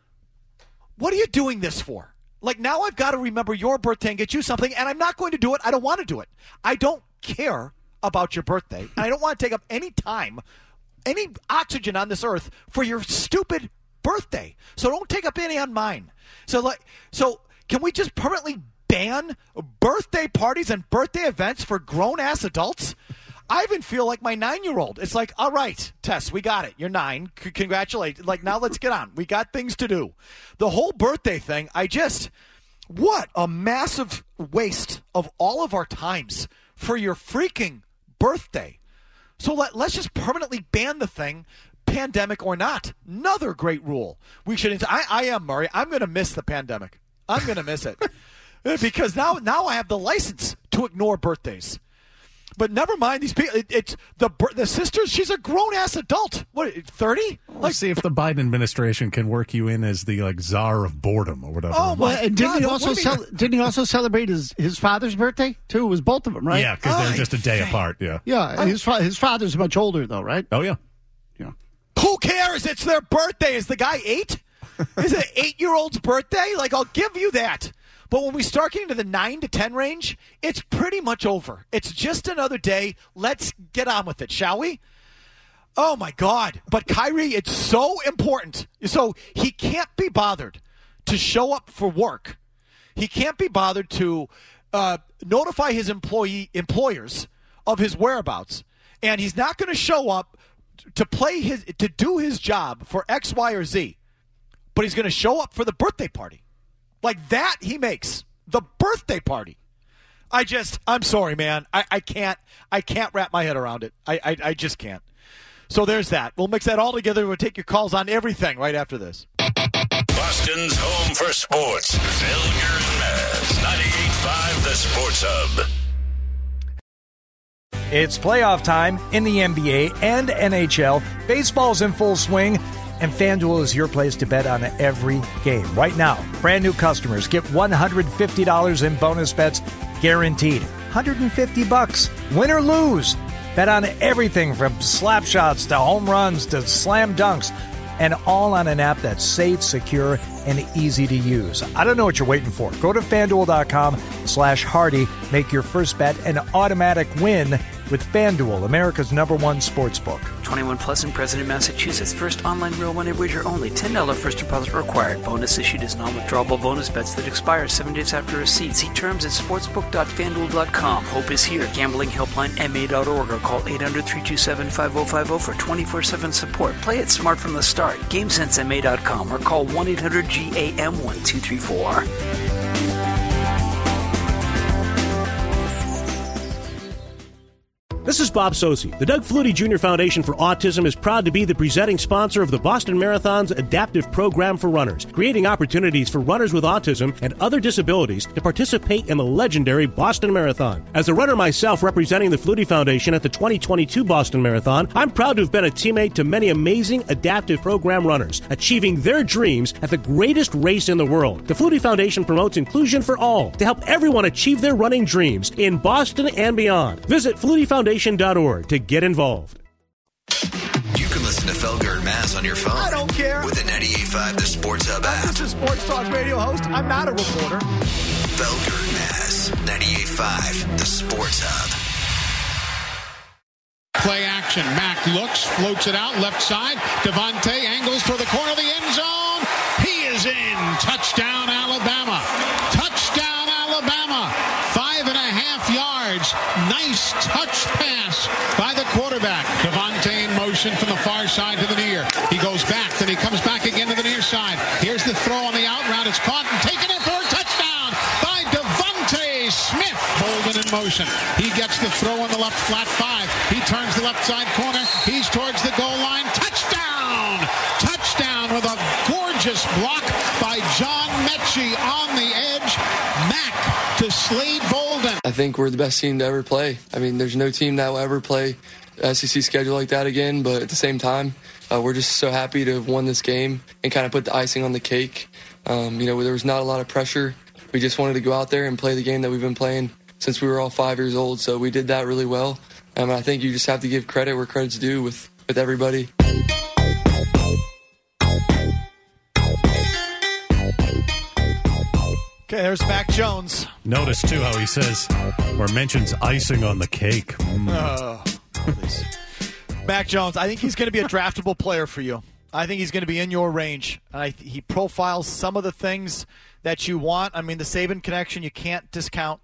what are you doing this for? Like, now I've got to remember your birthday and get you something, and I'm not going to do it. I don't want to do it. I don't care about your birthday, and I don't want to take up any time, any oxygen on this earth for your stupid birthday. So don't take up any on mine. So, like, so can we just permanently ban birthday parties and birthday events for grown-ass adults? I even feel like my nine-year-old. It's like, all right, Tess, we got it. You're nine. C- congratulations. Like, now let's get on. We got things to do. The whole birthday thing, I just, what a massive waste of all of our times for your freaking birthday. So let, let's just permanently ban the thing, pandemic or not. Another great rule. We should. I, I am, Murray. I'm going to miss the pandemic. I'm going to miss it. Because now, now I have the license to ignore birthdays. But never mind these people. It, it's the the sister. She's a grown ass adult. What, thirty? Let's like, see if the Biden administration can work you in as the like czar of boredom or whatever. Oh, well, and didn't God, he also cel- didn't he also celebrate his, his father's birthday too? It was both of them, right? Yeah, because they're just a day apart. Yeah, yeah. His fa- his father's much older though, right? Oh yeah, yeah. Who cares? It's their birthday. Is the guy eight? Is it an eight year old's birthday? Like, I'll give you that. But when we start getting to the nine to ten range, it's pretty much over. It's just another day. Let's get on with it, shall we? Oh, my God. But Kyrie, it's so important. So he can't be bothered to show up for work. He can't be bothered to uh, notify his employee employers of his whereabouts. And he's not going to show up to play his to do his job for X, Y, or Z. But he's going to show up for the birthday party. Like that he makes. The birthday party. I just, I'm sorry, man. I, I can't, I can't wrap my head around it. I, I, I just can't. So there's that. We'll mix that all together. We'll take your calls on everything right after this. Boston's home for sports. Felger and Maz. ninety-eight point five The Sports Hub. It's playoff time in the N B A and N H L. Baseball's in full swing. And FanDuel is your place to bet on every game. Right now, brand new customers get one hundred fifty dollars in bonus bets guaranteed. one hundred fifty bucks, win or lose. Bet on everything from slap shots to home runs to slam dunks. and all on an app that's safe, secure, and easy to use. I don't know what you're waiting for. Go to FanDuel.com slash Hardy. Make your first bet an automatic win with FanDuel, America's number one sports book. twenty-one plus and present in Massachusetts. First online real money wager only. ten dollars first deposit required. Bonus issued as non-withdrawable bonus bets that expire seven days after receipt. See terms at sportsbook dot fan duel dot com. Hope is here. Gambling helpline M A dot org or call eight hundred, three two seven, five oh five oh for twenty-four seven support. Play it smart from the start. GameSense M A dot com or call one eight hundred G A M one two three four. This is Bob Sosi. The Doug Flutie Junior Foundation for Autism is proud to be the presenting sponsor of the Boston Marathon's adaptive program for runners, creating opportunities for runners with autism and other disabilities to participate in the legendary Boston Marathon. As a runner myself representing the Flutie Foundation at the twenty twenty-two Boston Marathon, I'm proud to have been a teammate to many amazing adaptive program runners, achieving their dreams at the greatest race in the world. The Flutie Foundation promotes inclusion for all to help everyone achieve their running dreams in Boston and beyond. Visit Flutie Foundation dot org to get involved. You can listen to Felger and Mazz on your phone. I don't care. With the ninety-eight point five The Sports Hub app. I'm just a sports talk radio host. I'm not a reporter. Felger and Mazz, ninety-eight point five The Sports Hub. Play action. Mack looks, floats it out, left side. Devontae angles for the corner of the end zone. He is in. Touchdown, Alabama. Touchdown, Alabama. Five and a half yards. Nice touch pass by the quarterback. Devontae in motion from the far side to the near. He goes back, then he comes back again to the near side. Here's the throw on the out route. It's caught and taken in for a touchdown by Devontae Smith. Bolden in motion. He gets the throw on the left flat five. He turns the left side corner. He's towards the goal line. Touchdown! Touchdown with a gorgeous block by John Mechie on the edge. Mack to Slade Bolden. I think we're the best team to ever play. I mean, there's no team that will ever play S E C schedule like that again, but at the same time, uh, we're just so happy to have won this game and kind of put the icing on the cake. Um, you know, there was not a lot of pressure. We just wanted to go out there and play the game that we've been playing since we were all five years old, so we did that really well. Um, I think you just have to give credit where credit's due with, with everybody. Okay, there's Mac Jones. Notice, too, how he says, or mentions icing on the cake. Mm. Oh, please. Mac Jones, I think he's going to be a draftable player for you. I think he's going to be in your range. I, he profiles some of the things that you want. I mean, the Saban connection you can't discount.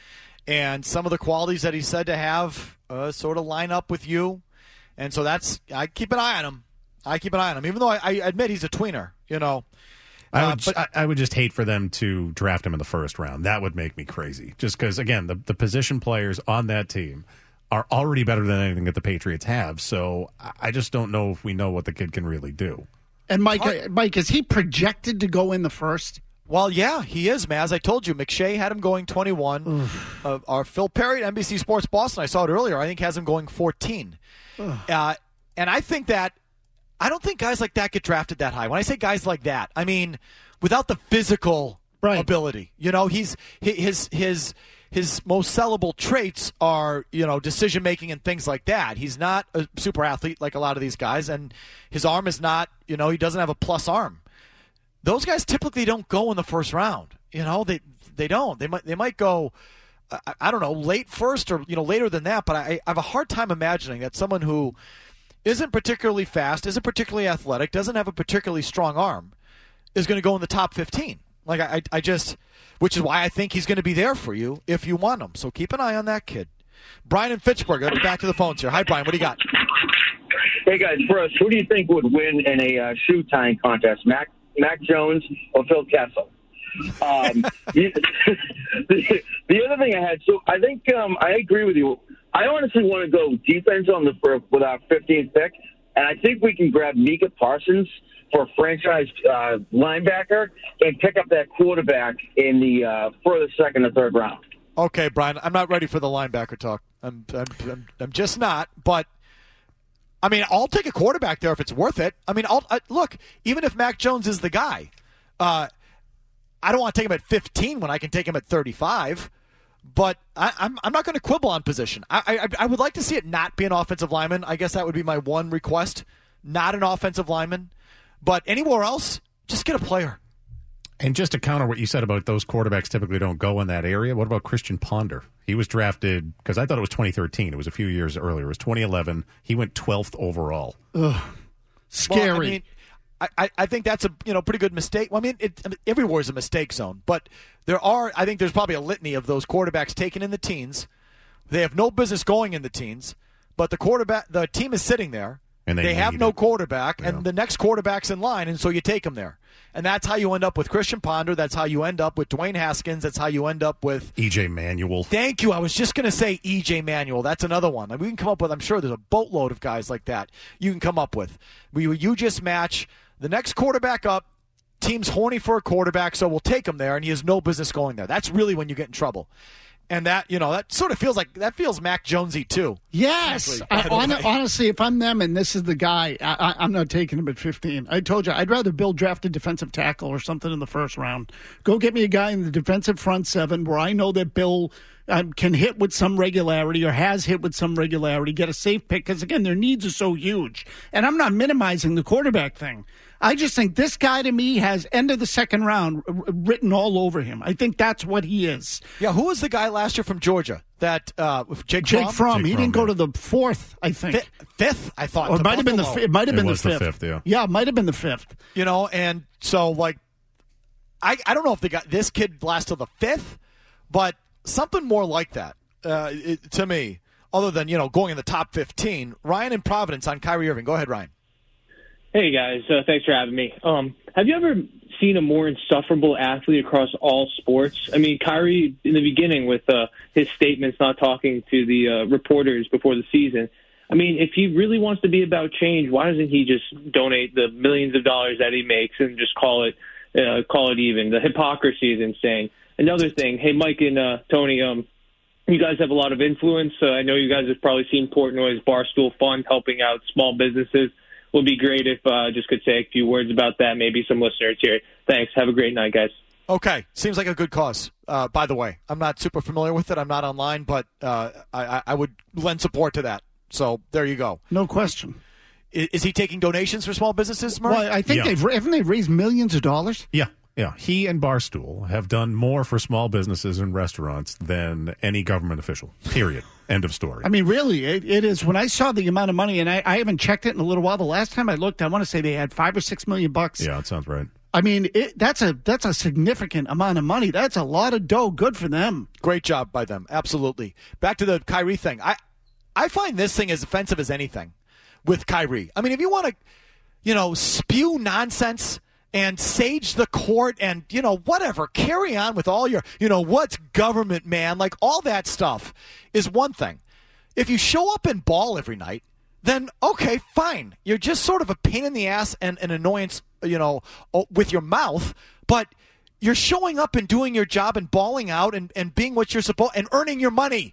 And some of the qualities that he said to have uh, sort of line up with you. And so that's, I keep an eye on him. I keep an eye on him, even though I, I admit he's a tweener, you know. I Uh, would, but- I, I would just hate for them to draft him in the first round. That would make me crazy. Just because, again, the, the position players on that team are already better than anything that the Patriots have. So I- I just don't know if we know what the kid can really do. And Mike, uh, Mike, is he projected to go in the first? Well, yeah, he is, man. As I told you, McShay had him going twenty-one. uh, our Phil Perry at N B C Sports Boston, I saw it earlier, I think has him going fourteen. Uh, and I think that, I don't think guys like that get drafted that high. When I say guys like that, I mean without the physical ability. You know, he's his his his most sellable traits are, you know, decision making and things like that. He's not a super athlete like a lot of these guys, and his arm is not, you know, he doesn't have a plus arm. Those guys typically don't go in the first round. You know, they they don't. They might they might go, I, I don't know, late first or, you know, later than that. But I, I have a hard time imagining that someone who isn't particularly fast, isn't particularly athletic, doesn't have a particularly strong arm, is going to go in the top fifteen. Like I, I just, which is why I think he's going to be there for you if you want him. So keep an eye on that kid. Brian in Fitchburg, let's back to the phones here. Hi, Brian. What do you got? Hey guys, first, who do you think would win in a uh, shoe tying contest, Mac Mac Jones or Phil Kessel? Um, the, the, the other thing I had, so I think um, I agree with you. I honestly want to go defense on the for, with our fifteenth pick, and I think we can grab Micah Parsons for a franchise uh, linebacker and pick up that quarterback in the uh, further second or third round. Okay, Brian, I'm not ready for the linebacker talk. I'm, I'm, I'm, I'm just not. But I mean, I'll take a quarterback there if it's worth it. I mean, I'll I, look. Even if Mac Jones is the guy, uh, I don't want to take him at fifteen when I can take him at thirty-five. But I, I'm I'm not going to quibble on position. I, I I would like to see it not be an offensive lineman. I guess that would be my one request. Not an offensive lineman. But anywhere else, just get a player. And just to counter what you said about those quarterbacks typically don't go in that area, what about Christian Ponder? He was drafted, because I thought it was twenty thirteen. It was a few years earlier. It was twenty eleven. He went twelfth overall. Ugh. Scary. Well, I mean, I, I think that's a you know pretty good mistake. Well, I mean, it, I mean, everywhere is a mistake zone. But there are, I think there's probably a litany of those quarterbacks taken in the teens. They have no business going in the teens, but the quarterback, the team is sitting there. And they, they have it. no quarterback, yeah. and the next quarterback's in line, and so you take them there. And that's how you end up with Christian Ponder. That's how you end up with Dwayne Haskins. That's how you end up with E J Manuel. Thank you. I was just going to say E J Manuel. That's another one. Like, we can come up with, I'm sure there's a boatload of guys like that you can come up with. You, you just match the next quarterback up. Team's horny for a quarterback, so we'll take him there, and he has no business going there. That's really when you get in trouble. And that, you know, that sort of feels like, that feels Mac Jonesy too. Yes. Actually, I, on, honestly, if I'm them and this is the guy, I, I, I'm not taking him at fifteen. I told you, I'd rather Bill draft a defensive tackle or something in the first round. Go get me a guy in the defensive front seven where I know that Bill um, can hit with some regularity or has hit with some regularity, get a safe pick, because, again, their needs are so huge. And I'm not minimizing the quarterback thing. I just think this guy, to me, has end of the second round written all over him. I think that's what he is. Yeah, who was the guy last year from Georgia? That uh, Jake Jake Fromm? Fromm. Jake he Fromm, didn't go yeah. to the fourth, I think. Fifth, fifth I thought. Or it to might have been the Buffalo. fi- it might have It been the was the fifth. fifth, yeah. Yeah, it might have been the fifth. You know, and so, like, I, I don't know if they got this kid last till the fifth, but something more like that uh, it, to me, other than, you know, going in the top fifteen. Ryan in Providence on Kyrie Irving. Go ahead, Ryan. Hey, guys. Uh, thanks for having me. Um, have you ever seen a more insufferable athlete across all sports? I mean, Kyrie, in the beginning with uh, his statements not talking to the uh, reporters before the season, I mean, if he really wants to be about change, why doesn't he just donate the millions of dollars that he makes and just call it uh, call it even? The hypocrisy is insane. Another thing, hey, Mike and uh, Tony, um, you guys have a lot of influence. Uh, I know you guys have probably seen Portnoy's Barstool Fund helping out small businesses. Would be great if uh, just could say a few words about that. Maybe some listeners here. Thanks. Have a great night, guys. Okay. Seems like a good cause. Uh, by the way, I'm not super familiar with it. I'm not online, but uh, I, I would lend support to that. So there you go. No question. Is, is he taking donations for small businesses, Murray? Well, I think Yeah. they've haven't they raised millions of dollars? Yeah, yeah. He and Barstool have done more for small businesses and restaurants than any government official, period. End of story. I mean, really, it, it is. When I saw the amount of money, and I, I haven't checked it in a little while. The last time I looked, I want to say they had five or six million bucks. Yeah, that sounds right. I mean, it, that's a that's a significant amount of money. That's a lot of dough. Good for them. Great job by them. Absolutely. Back to the Kyrie thing. I I find this thing as offensive as anything with Kyrie. I mean, if you want to, you know, spew nonsense and sage the court and, you know, whatever, carry on with all your, you know, what's government, man, like all that stuff is one thing. If you show up and ball every night, then okay, fine. You're just sort of a pain in the ass and an annoyance, you know, with your mouth, but you're showing up and doing your job and balling out and, and being what you're supposed and earning your money.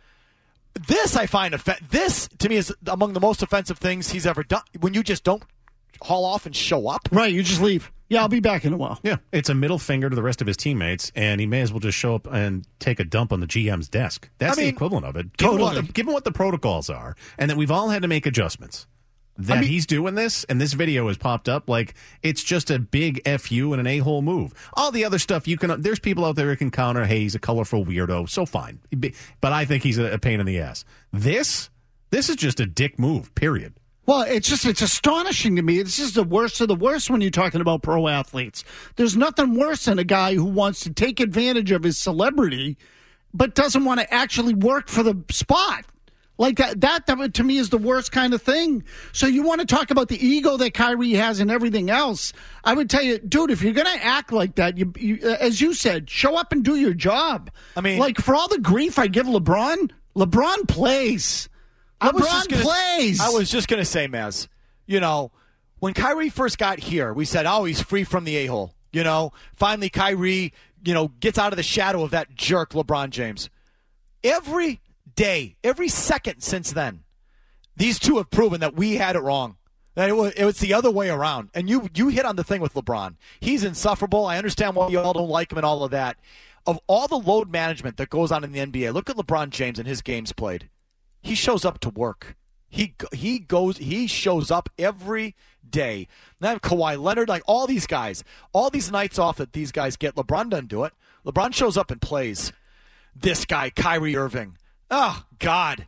This I find off- this to me is among the most offensive things he's ever done. When you just don't haul off and show up, right? You just leave. Yeah, I'll be back in a while. Yeah, it's a middle finger to the rest of his teammates, and he may as well just show up and take a dump on the G M's desk. That's I mean, the equivalent of it. Given, totally. what the, given what the protocols are, and that we've all had to make adjustments, that I mean, he's doing this, and this video has popped up, like, it's just a big F you and an a-hole move. All the other stuff, you can. There's people out there who can counter, hey, he's a colorful weirdo, so fine. But I think he's a, a pain in the ass. This, this is just a dick move, period. Well, it's just, it's astonishing to me. This is the worst of the worst when you're talking about pro athletes. There's nothing worse than a guy who wants to take advantage of his celebrity, but doesn't want to actually work for the spot. Like that, that, that to me is the worst kind of thing. So you want to talk about the ego that Kyrie has and everything else. I would tell you, dude, if you're going to act like that, you, you, as you said, show up and do your job. I mean, like for all the grief I give LeBron, LeBron plays. I was LeBron just gonna, plays. I was just going to say, Maz, you know, when Kyrie first got here, we said, oh, he's free from the a-hole. You know, finally Kyrie, you know, gets out of the shadow of that jerk LeBron James. Every day, every second since then, these two have proven that we had it wrong. That it was, it was the other way around. And you, you hit on the thing with LeBron. He's insufferable. I understand why you all don't like him and all of that. Of all the load management that goes on in the N B A, look at LeBron James and his games played. He shows up to work. He he goes he shows up every day. Now Kawhi Leonard, like all these guys, all these nights off that these guys get. LeBron doesn't do it. LeBron shows up and plays. This guy, Kyrie Irving. Oh God,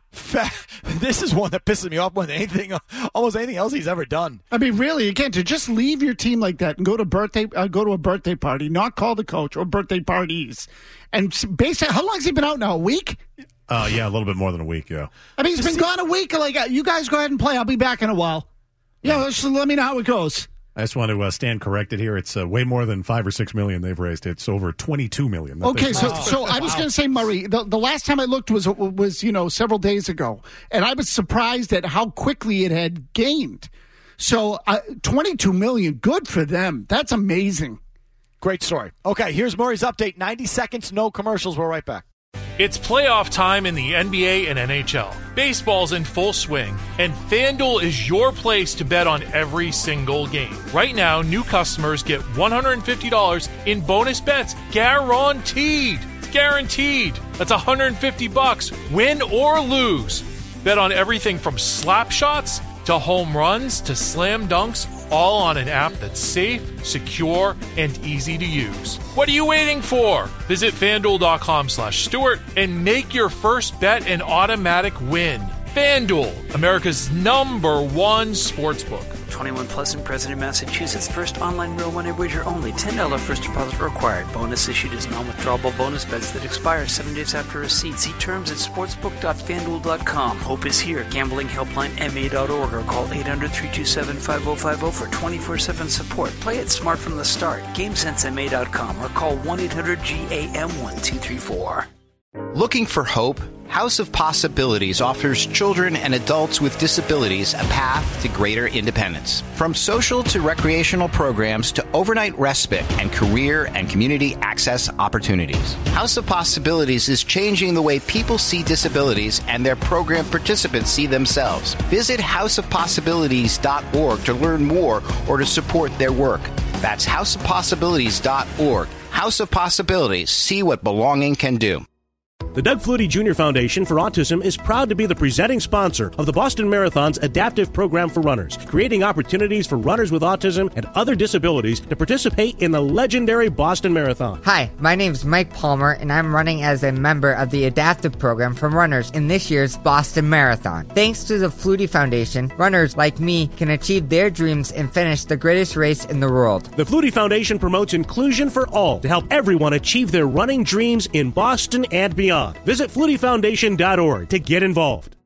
this is one that pisses me off more than anything, almost anything else he's ever done. I mean, really, again, to just leave your team like that and go to birthday, uh, go to a birthday party, not call the coach or birthday parties, and basically, how long has he been out now? A week? Uh, yeah, a little bit more than a week, yeah. I mean, he's been gone a week. Like, uh, you guys go ahead and play. I'll be back in a while. Yeah, just let me know how it goes. I just want to uh, stand corrected here. It's uh, way more than five or six million they've raised. It's over twenty-two million. Okay, so so I was going to say, Murray, the, the last time I looked was was you know several days ago, and I was surprised at how quickly it had gained. So uh, twenty-two million, good for them. That's amazing. Great story. Okay, here's Murray's update. ninety seconds, no commercials. We're right back. It's playoff time in the N B A and N H L. Baseball's in full swing, and FanDuel is your place to bet on every single game. Right now, new customers get one hundred fifty dollars in bonus bets guaranteed. It's guaranteed. That's one hundred fifty bucks, win or lose. Bet on everything from slap shots to home runs to slam dunks, all on an app that's safe, secure, and easy to use. What are you waiting for? Visit FanDuel.com slash Stewart and make your first bet an automatic win. FanDuel, America's number one sportsbook. twenty-one plus and present in Massachusetts. First online real money wager only. ten dollars first deposit required. Bonus issued as non-withdrawable bonus bets that expire seven days after receipt. See terms at sportsbook dot fan duel dot com. Hope is here. Gambling helpline M A dot org or call eight hundred, three two seven, five oh five oh for twenty-four seven support. Play it smart from the start. game sense M A dot com or call one eight hundred G A M one two three four. Looking for hope? House of Possibilities offers children and adults with disabilities a path to greater independence. From social to recreational programs to overnight respite and career and community access opportunities. House of Possibilities is changing the way people see disabilities and their program participants see themselves. Visit house of possibilities dot org to learn more or to support their work. That's house of possibilities dot org. House of Possibilities. See what belonging can do. The Doug Flutie Junior Foundation for Autism is proud to be the presenting sponsor of the Boston Marathon's adaptive program for runners, creating opportunities for runners with autism and other disabilities to participate in the legendary Boston Marathon. Hi, my name's Mike Palmer, and I'm running as a member of the adaptive program for runners in this year's Boston Marathon. Thanks to the Flutie Foundation, runners like me can achieve their dreams and finish the greatest race in the world. The Flutie Foundation promotes inclusion for all to help everyone achieve their running dreams in Boston and beyond. Visit flutie foundation dot org to get involved.